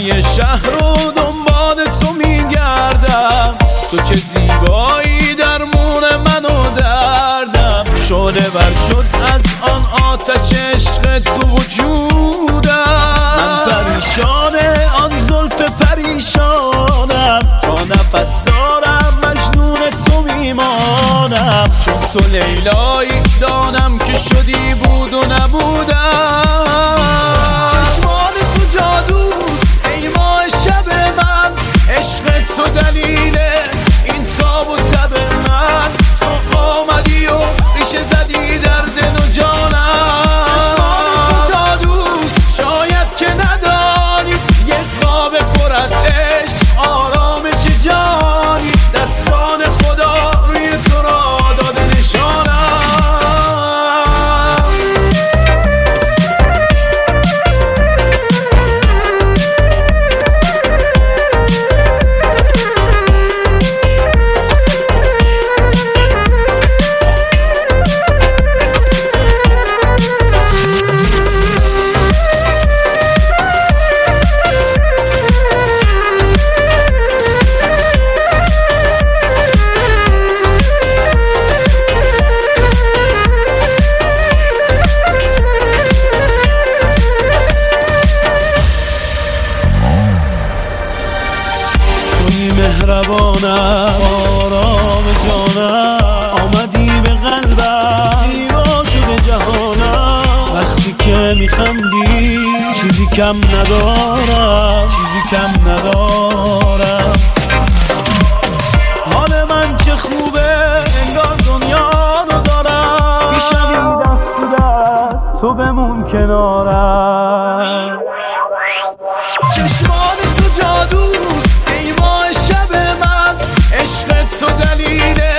همه شهر رو دنبال تو میگردم، تو که زیبایی درمون منو دردم. شعله ور شد از آن آتش عشق تو وجودم، من پریشانه آن زلف پریشانم، تا نفس دارم مجنون تو میمانم. چون تو لیلایی دانم که شدی بود و نبودم. چشمان تو جادوست ای ماه شب من، عشق تو دلیله این تاب و تب من. تو آمدی و ریشه زدی در دل و جانم. چشمان تو جادوست شاید که ندانی، یه خواب پر از عشق آرامش جانی. دستان خدا روی تو را داده نشانم. مهربانم آرام جانم، آمدی به قلبم زیبا شده جهانم. وقتی که میخندی چیزی کم ندارم، چیزی کم ندارم. حال من چه خوبه انگار دنیا رو دارم. پیشمی دست تو دست تو بمون کنارم. چشمان تو جادوست ای ماه شب من، عشق تو دلیله